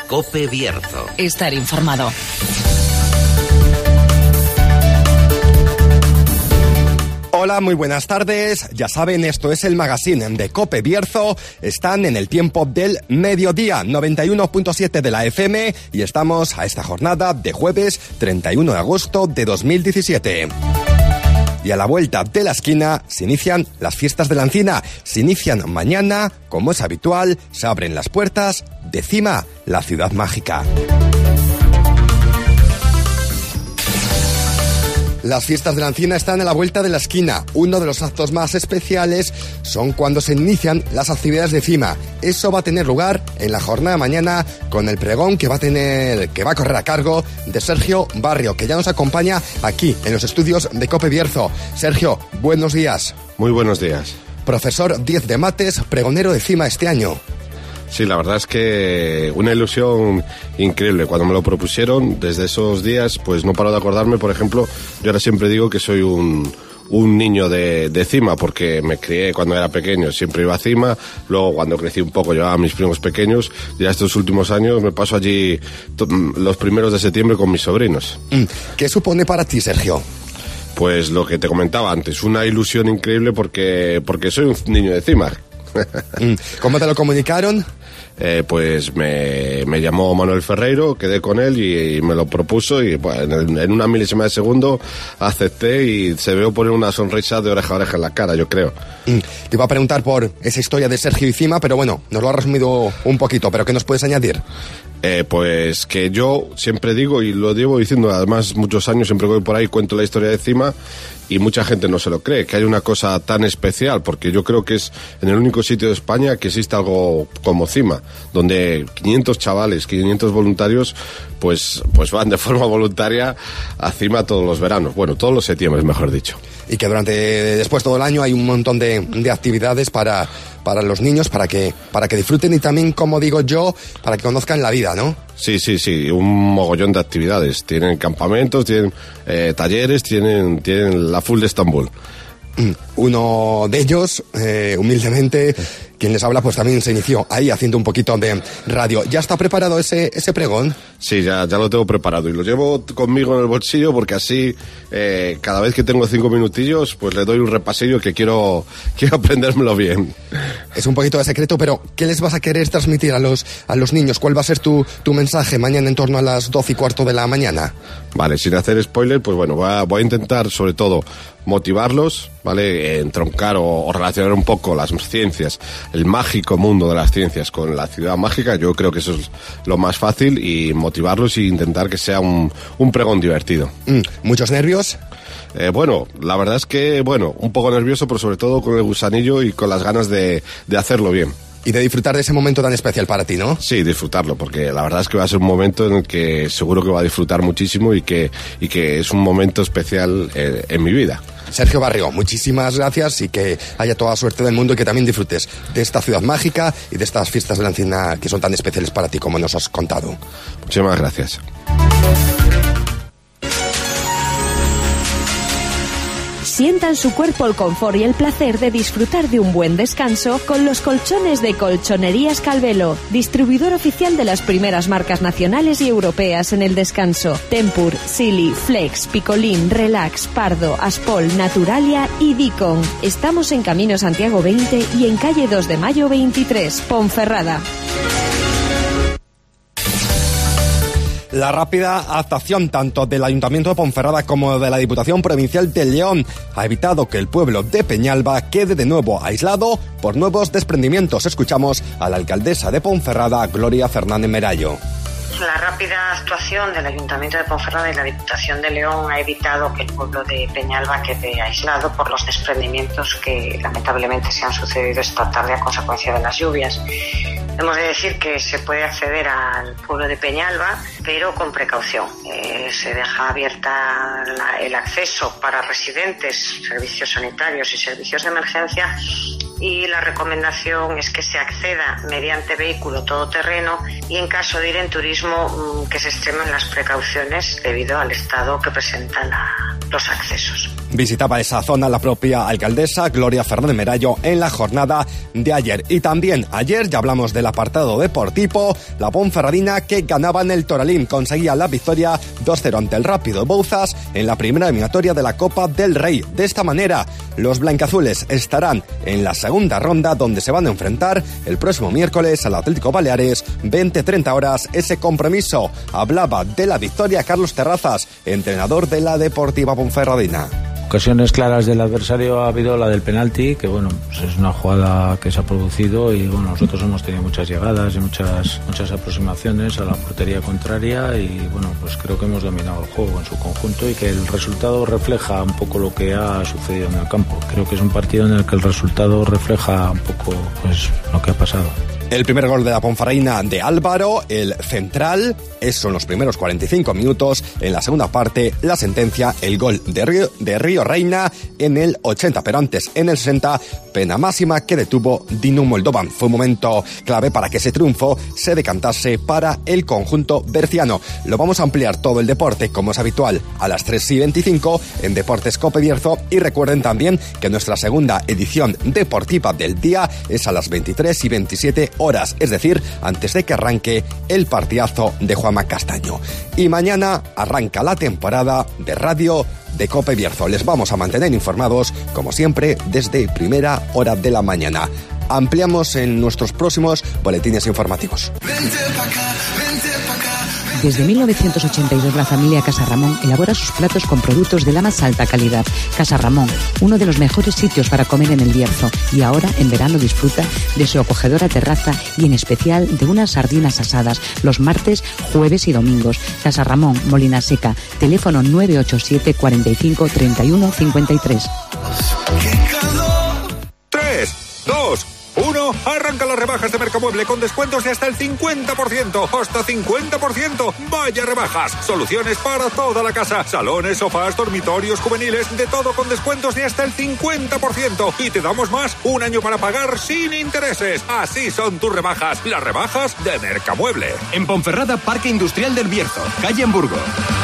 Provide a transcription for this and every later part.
COPE Bierzo. Estar informado. Hola, muy buenas tardes. Ya saben, esto es el magazine de COPE Bierzo. Están en el tiempo del mediodía, 91.7 de la FM, y estamos a esta jornada de jueves 31 de agosto de 2017. Y a la vuelta de la esquina se inician las fiestas de la Encina. Se inician mañana, como es habitual, se abren las puertas de Cima, la ciudad mágica. Las fiestas de la Encina están a la vuelta de la esquina. Uno de los actos más especiales son cuando se inician las actividades de Cima. Eso va a tener lugar en la jornada de mañana con el pregón que va a correr a cargo de Sergio Barrio, que ya nos acompaña aquí en los estudios de COPE Bierzo. Sergio, buenos días. Muy buenos días. Profesor 10 de mates, pregonero de Cima este año. Sí, la verdad es que una ilusión increíble. Cuando me lo propusieron, desde esos días, pues no paro de acordarme. Por ejemplo, yo ahora siempre digo que soy un niño de Cima, porque me crié cuando era pequeño, siempre iba a Cima. Luego, cuando crecí un poco, llevaba a mis primos pequeños. Ya estos últimos años me paso allí los primeros de septiembre con mis sobrinos. ¿Qué supone para ti, Sergio? Pues lo que te comentaba antes, una ilusión increíble porque soy un niño de Cima. ¿Cómo te lo comunicaron? Pues me llamó Manuel Ferreiro, quedé con él y me lo propuso y pues, en una milésima de segundo acepté y se veo poner una sonrisa de oreja a oreja en la cara, yo creo. Te iba a preguntar por esa historia de Sergio y Cima, pero bueno, nos lo has resumido un poquito, pero ¿qué nos puedes añadir? Pues que yo siempre digo, y lo llevo diciendo además muchos años, siempre que voy por ahí cuento la historia de Cima y mucha gente no se lo cree, que hay una cosa tan especial, porque yo creo que es en el único sitio de España que existe algo como Cima, donde 500 chavales, 500 voluntarios, pues van de forma voluntaria a Cima todos los veranos, bueno, todos los septiembres, mejor dicho. Y que después todo el año hay un montón de actividades para los niños, para que disfruten y también, como digo yo, para que conozcan la vida, ¿no? Sí, un mogollón de actividades. Tienen campamentos, tienen talleres, tienen la full de Estambul. Uno de ellos, humildemente, quien les habla, pues también se inició ahí haciendo un poquito de radio. ¿Ya está preparado ese pregón? Sí, ya lo tengo preparado y lo llevo conmigo en el bolsillo porque así cada vez que tengo 5 minutillos pues le doy un repasillo que quiero aprendérmelo bien. Es un poquito de secreto, pero ¿qué les vas a querer transmitir a los niños? ¿Cuál va a ser tu mensaje mañana en torno a las 12:15 de la mañana? Vale, sin hacer spoiler, pues bueno, voy a intentar sobre todo motivarlos, ¿vale? Entroncar o relacionar un poco las ciencias, el mágico mundo de las ciencias con la ciudad mágica. Yo creo que eso es lo más fácil, y motivarlos e intentar que sea un pregón divertido. ¿Muchos nervios? Bueno, la verdad es que, un poco nervioso, pero sobre todo con el gusanillo y con las ganas de hacerlo bien. Y de disfrutar de ese momento tan especial para ti, ¿no? Sí, disfrutarlo, porque la verdad es que va a ser un momento en el que seguro que va a disfrutar muchísimo y que es un momento especial en mi vida. Sergio Barrio, muchísimas gracias y que haya toda la suerte del mundo y que también disfrutes de esta ciudad mágica y de estas fiestas de la Encina que son tan especiales para ti como nos has contado. Muchísimas gracias. Sienta en su cuerpo el confort y el placer de disfrutar de un buen descanso con los colchones de Colchonerías Calvelo, distribuidor oficial de las primeras marcas nacionales y europeas en el descanso: Tempur, Silly, Flex, Picolín, Relax, Pardo, Aspol, Naturalia y Dicon. Estamos en Camino Santiago 20 y en calle 2 de Mayo 23, Ponferrada. La rápida actuación tanto del Ayuntamiento de Ponferrada como de la Diputación Provincial de León ha evitado que el pueblo de Peñalba quede de nuevo aislado por nuevos desprendimientos. Escuchamos a la alcaldesa de Ponferrada, Gloria Fernández Merallo. La rápida actuación del Ayuntamiento de Ponferrada y la Diputación de León ha evitado que el pueblo de Peñalba quede aislado por los desprendimientos que lamentablemente se han sucedido esta tarde a consecuencia de las lluvias. Hemos de decir que se puede acceder al pueblo de Peñalba, pero con precaución. Se deja abierta el acceso para residentes, servicios sanitarios y servicios de emergencia, y la recomendación es que se acceda mediante vehículo todoterreno y en caso de ir en turismo que se extremen las precauciones debido al estado que presentan los accesos. Visitaba esa zona la propia alcaldesa Gloria Fernández Merayo en la jornada de ayer. Y también ayer, ya hablamos del apartado deportivo, la Ponferradina que ganaba en el Toralín conseguía la victoria 2-0 ante el Rápido de Bouzas en la primera eliminatoria de la Copa del Rey. De esta manera, los blancazules estarán en la segunda ronda donde se van a enfrentar el próximo miércoles al Atlético Baleares, 20-30 horas. Ese compromiso hablaba de la victoria Carlos Terrazas, entrenador de la Deportiva Ponferradina. Ocasiones claras del adversario ha habido la del penalti, que bueno, pues es una jugada que se ha producido y bueno, nosotros hemos tenido muchas llegadas y muchas aproximaciones a la portería contraria y bueno, pues creo que hemos dominado el juego en su conjunto y que el resultado refleja un poco lo que ha sucedido en el campo. Creo que es un partido en el que el resultado refleja un poco pues lo que ha pasado. El primer gol de la Ponferradina de Álvaro, el central, eso en los primeros 45 minutos. En la segunda parte, la sentencia, el gol de Río Reina en el 80, pero antes, en el 60, pena máxima que detuvo Dinu Moldovan. Fue un momento clave para que ese triunfo se decantase para el conjunto berciano. Lo vamos a ampliar todo el deporte, como es habitual, a las 3:25 en Deportes Cope Bierzo. Y recuerden también que nuestra segunda edición deportiva del día es a las 23:27 horas, es decir, antes de que arranque el partidazo de Juanma Castaño. Y mañana arranca la temporada de radio de Cope Bierzo. Les vamos a mantener informados, como siempre, desde primera hora de la mañana. Ampliamos en nuestros próximos boletines informativos. Desde 1982 la familia Casa Ramón elabora sus platos con productos de la más alta calidad. Casa Ramón, uno de los mejores sitios para comer en el Bierzo. Y ahora, en verano, disfruta de su acogedora terraza y en especial de unas sardinas asadas los martes, jueves y domingos. Casa Ramón, Molina Seca, teléfono 987 45 31 53. 3, 2, 1, arranca las rebajas de Mercamueble con descuentos de hasta el 50%, hasta 50%. Vaya rebajas, soluciones para toda la casa, salones, sofás, dormitorios, juveniles, de todo con descuentos de hasta el 50%. Y te damos más, un año para pagar sin intereses. Así son tus rebajas, las rebajas de Mercamueble. En Ponferrada, Parque Industrial del Bierzo, calle Hamburgo.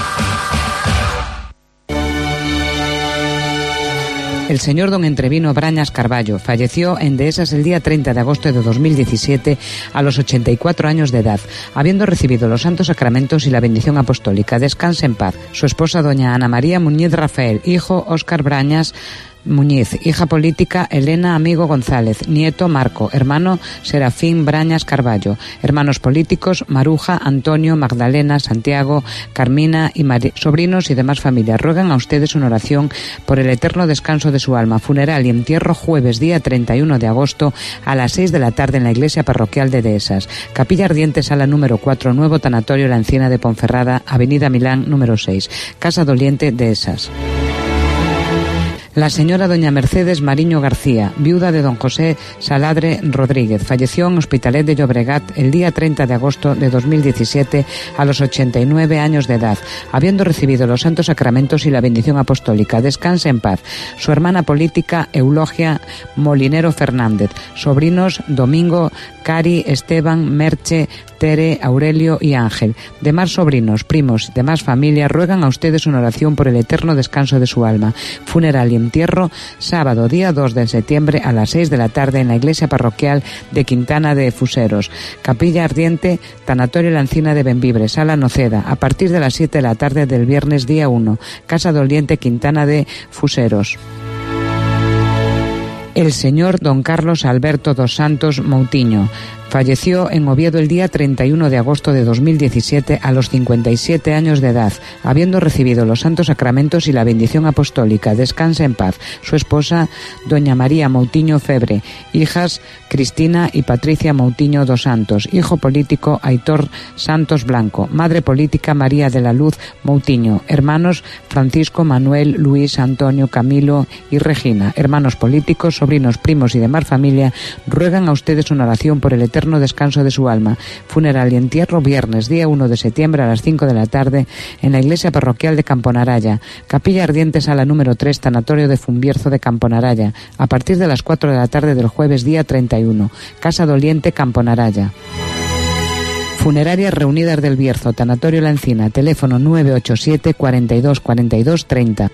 El señor don Entrevino Brañas Carballo falleció en Dehesas el día 30 de agosto de 2017 a los 84 años de edad, habiendo recibido los santos sacramentos y la bendición apostólica. Descanse en paz. Su esposa doña Ana María Muñiz Rafael, hijo Óscar Brañas Muñiz, hija política Elena Amigo González, nieto Marco, hermano Serafín Brañas Carballo, hermanos políticos Maruja, Antonio, Magdalena, Santiago, Carmina y sobrinos y demás familias. Ruegan a ustedes una oración por el eterno descanso de su alma. Funeral y entierro jueves día 31 de agosto a las 6 de la tarde en la iglesia parroquial de Dehesas. Capilla Ardiente, sala número 4, Nuevo Tanatorio La Encina de Ponferrada, Avenida Milán número 6, Casa Doliente, Dehesas. La señora doña Mercedes Mariño García, viuda de don José Saladre Rodríguez, falleció en Hospitalet de Llobregat el día 30 de agosto de 2017 a los 89 años de edad, habiendo recibido los santos sacramentos y la bendición apostólica. Descanse en paz. Su hermana política Eulogia Molinero Fernández, sobrinos Domingo, Cari, Esteban, Merche, Tere, Aurelio y Ángel. Demás sobrinos, primos, demás familia ruegan a ustedes una oración por el eterno descanso de su alma. Funeral y entierro sábado día 2 de septiembre a las 6 de la tarde en la iglesia parroquial de Quintana de Fuseros. Capilla Ardiente, Tanatorio La Encina de Bembibre, sala Noceda, a partir de las 7 de la tarde del viernes día 1. Casa Doliente, Quintana de Fuseros. El señor don Carlos Alberto dos Santos Moutinho falleció en Oviedo el día 31 de agosto de 2017 a los 57 años de edad, habiendo recibido los santos sacramentos y la bendición apostólica. Descanse en paz. Su esposa, doña María Moutinho Febre, hijas Cristina y Patricia Moutinho dos Santos, hijo político Aitor Santos Blanco, madre política María de la Luz Moutinho, hermanos Francisco, Manuel, Luis, Antonio, Camilo y Regina, hermanos políticos, sobrinos, primos y demás familia, ruegan a ustedes una oración por el eterno eterno descanso de su alma. Funeral y entierro viernes, día 1 de septiembre a las 5 de la tarde en la iglesia parroquial de Camponaraya. Capilla Ardiente, sala número 3, tanatorio de Fumbierzo de Camponaraya, a partir de las 4 de la tarde del jueves día 31. Casa Doliente, Camponaraya. Funerarias Reunidas del Bierzo, tanatorio La Encina, teléfono 987 42 42 30.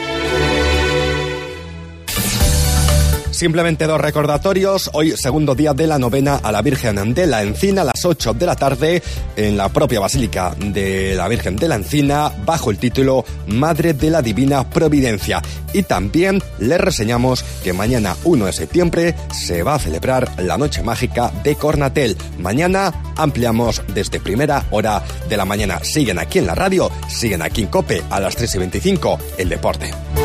Simplemente 2 recordatorios. Hoy, segundo día de la novena a la Virgen de la Encina, a las 8 de la tarde, en la propia Basílica de la Virgen de la Encina, bajo el título Madre de la Divina Providencia. Y también les reseñamos que mañana, 1 de septiembre, se va a celebrar la Noche Mágica de Cornatel. Mañana ampliamos desde primera hora de la mañana. Siguen aquí en la radio, siguen aquí en COPE, a las 3:25, el deporte.